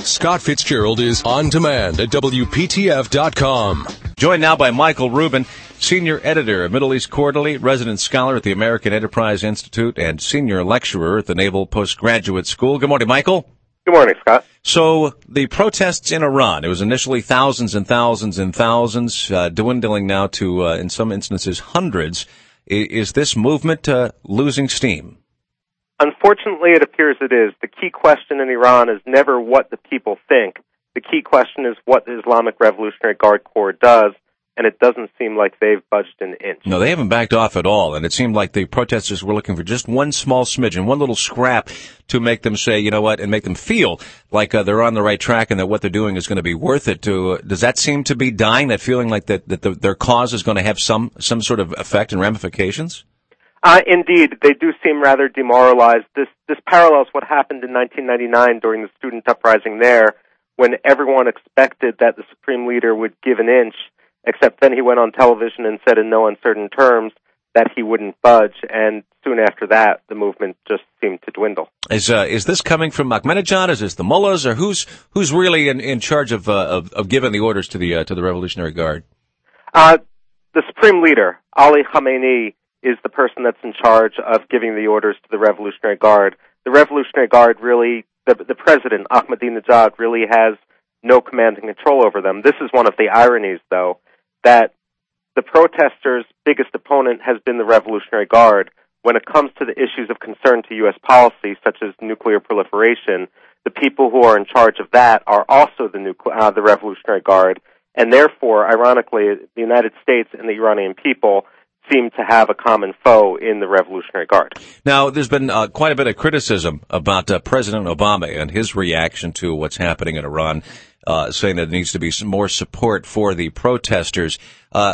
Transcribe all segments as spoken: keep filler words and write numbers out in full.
Scott Fitzgerald is on demand at W P T F dot com. Joined now by Michael Rubin, Senior Editor of Middle East Quarterly, Resident Scholar at the American Enterprise Institute, and Senior Lecturer at the Naval Postgraduate School. Good morning, Michael. Good morning, Scott. So the protests in Iran, it was initially thousands and thousands and thousands, uh, dwindling now to, uh, in some instances, hundreds. I- is this movement uh, losing steam? Unfortunately, it appears it is. The key question in Iran is never what the people think. The key question is what the Islamic Revolutionary Guard Corps does, and it doesn't seem like they've budged an inch. No, they haven't backed off at all, and it seemed like the protesters were looking for just one small smidgen, one little scrap to make them say, you know what, and make them feel like uh, they're on the right track and that what they're doing is going to be worth it. To, uh, does that seem to be dying, that feeling like that, that the, their cause is going to have some, some sort of effect and ramifications? Uh, indeed, they do seem rather demoralized. This, this parallels what happened in nineteen ninety-nine during the student uprising there, when everyone expected that the Supreme Leader would give an inch, except then he went on television and said in no uncertain terms that he wouldn't budge, and soon after that, the movement just seemed to dwindle. Is uh, is this coming from Ahmadinejad? Is this the mullahs, or who's who's really in, in charge of, uh, of of giving the orders to the uh, to the Revolutionary Guard? Uh, the Supreme Leader, Ali Khamenei, is the person that's in charge of giving the orders to the Revolutionary Guard. The Revolutionary Guard really, the, the president, Ahmadinejad, really has no command and control over them. This is one of the ironies, though, that the protesters' biggest opponent has been the Revolutionary Guard. When it comes to the issues of concern to U S policy, such as nuclear proliferation, the people who are in charge of that are also the, nucle- uh, the Revolutionary Guard, and therefore, ironically, the United States and the Iranian people seem to have a common foe in the Revolutionary Guard. Now, there's been uh, quite a bit of criticism about uh, President Obama and his reaction to what's happening in Iran, uh, saying that there needs to be some more support for the protesters. Uh,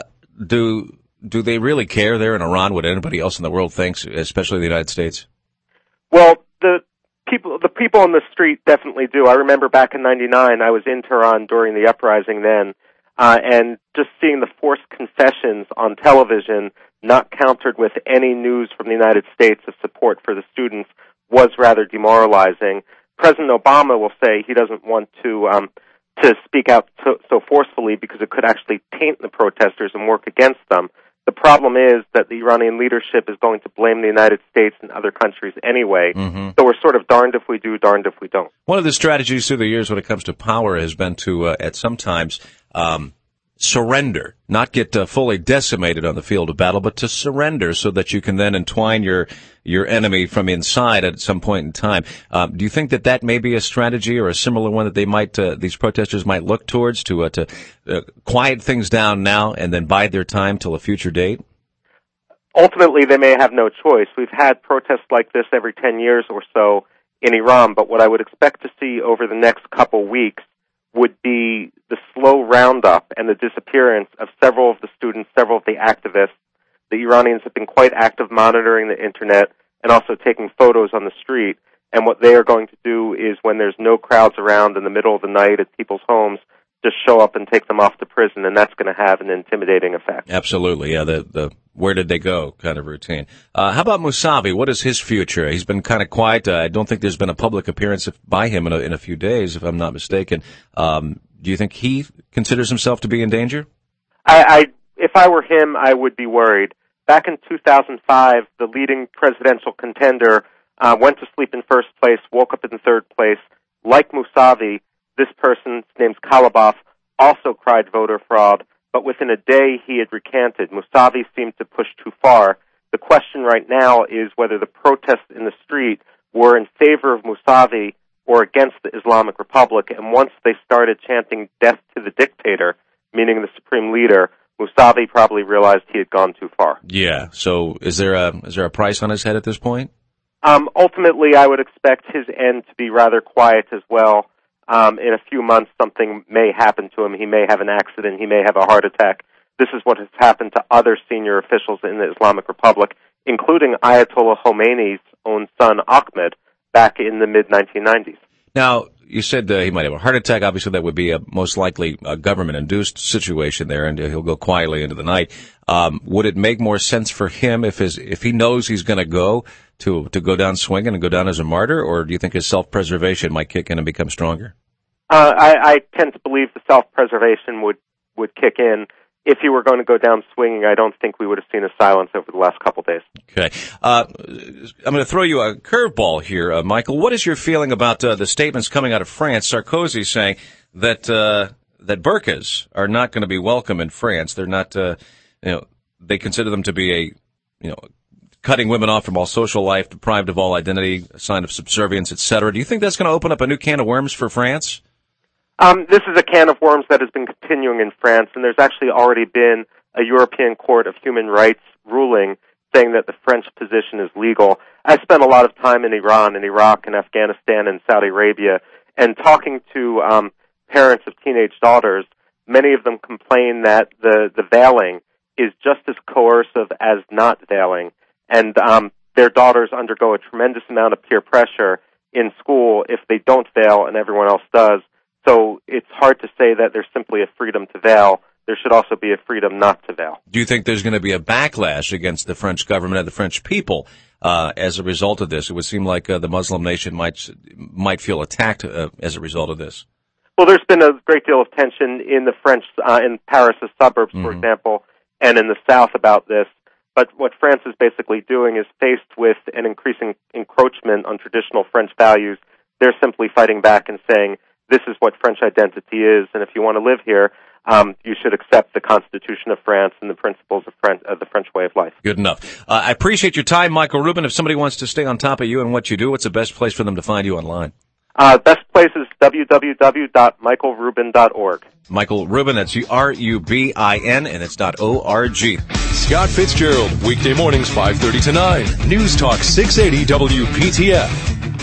do do they really care there in Iran what anybody else in the world thinks, especially the United States? Well, the people the people on the street definitely do. I remember back in ninety-nine, I was in Tehran during the uprising then, uh, and just seeing the forced concessions on television, not countered with any news from the United States of support for the students, was rather demoralizing. President Obama will say he doesn't want to um, to speak out so, so forcefully because it could actually taint the protesters and work against them. The problem is that the Iranian leadership is going to blame the United States and other countries anyway. Mm-hmm. So we're sort of darned if we do, darned if we don't. One of the strategies through the years when it comes to power has been to, uh, at some times, um, surrender, not get uh, fully decimated on the field of battle, but to surrender so that you can then entwine your your enemy from inside at some point in time. Um, do you think that that may be a strategy or a similar one that they might, uh, these protesters might look towards to uh, to uh, quiet things down now and then bide their time till a future date? Ultimately, they may have no choice. We've had protests like this every ten years or so in Iran, but what I would expect to see over the next couple weeks would be the slow roundup and the disappearance of several of the students, several of the activists. The Iranians have been quite active monitoring the internet and also taking photos on the street. And what they are going to do is, when there's no crowds around in the middle of the night at people's homes, just show up and take them off to prison, and that's going to have an intimidating effect. Absolutely, yeah, the the where did they go kind of routine. Uh, how about Mousavi? What is his future? He's been kind of quiet. Uh, I don't think there's been a public appearance by him in a, in a few days, if I'm not mistaken. Um, do you think he considers himself to be in danger? I, I, if I were him, I would be worried. Back in two thousand five, the leading presidential contender uh, went to sleep in first place, woke up in third place. Like Mousavi, this person's name's Kalibov, also cried voter fraud, but within a day he had recanted. Mousavi seemed to push too far. The question right now is whether the protests in the street were in favor of Mousavi or against the Islamic Republic, and once they started chanting death to the dictator, meaning the supreme leader, Mousavi probably realized he had gone too far. Yeah, so is there a is there a price on his head at this point? Um, ultimately, I would expect his end to be rather quiet as well. Um, in a few months, something may happen to him. He may have an accident. He may have a heart attack. This is what has happened to other senior officials in the Islamic Republic, including Ayatollah Khomeini's own son, Ahmed, back in the mid nineteen nineties. Now, you said uh, he might have a heart attack. Obviously, that would be a, most likely a government-induced situation there, and he'll go quietly into the night. Um, would it make more sense for him if his if he knows he's going to go to to go down swinging and go down as a martyr, or do you think his self-preservation might kick in and become stronger? Uh, I, I tend to believe the self-preservation would, would kick in. If he were going to go down swinging, I don't think we would have seen a silence over the last couple days. Okay. Uh, I'm going to throw you a curveball here, uh, Michael. What is your feeling about uh, the statements coming out of France? Sarkozy saying that uh, that burqas are not going to be welcome in France. They're not, uh, you know, they consider them to be a, you know, cutting women off from all social life, deprived of all identity, a sign of subservience, et cetera. Do you think that's going to open up a new can of worms for France? Um, this is a can of worms that has been continuing in France, and there's actually already been a European Court of Human Rights ruling saying that the French position is legal. I spent a lot of time in Iran and Iraq and Afghanistan and Saudi Arabia, and talking to um, parents of teenage daughters, many of them complain that the, the veiling is just as coercive as not veiling, and um, their daughters undergo a tremendous amount of peer pressure in school if they don't veil and everyone else does. So it's hard to say that there's simply a freedom to veil. There should also be a freedom not to veil. Do you think there's going to be a backlash against the French government and the French people uh, as a result of this? It would seem like uh, the Muslim nation might might feel attacked uh, as a result of this. Well, there's been a great deal of tension in the French, uh, in Paris' suburbs, for mm-hmm. example, and in the south about this. But what France is basically doing is, faced with an increasing encroachment on traditional French values, they're simply fighting back and saying, this is what French identity is, and if you want to live here, um, you should accept the Constitution of France and the principles of, French, of the French way of life. Good enough. Uh, I appreciate your time, Michael Rubin. If somebody wants to stay on top of you and what you do, what's the best place for them to find you online? Uh, best place is w w w dot michael rubin dot org. Michael Rubin, that's R U B I N, and it's .O R G. Scott Fitzgerald, weekday mornings five thirty to nine. News Talk six eighty W P T F.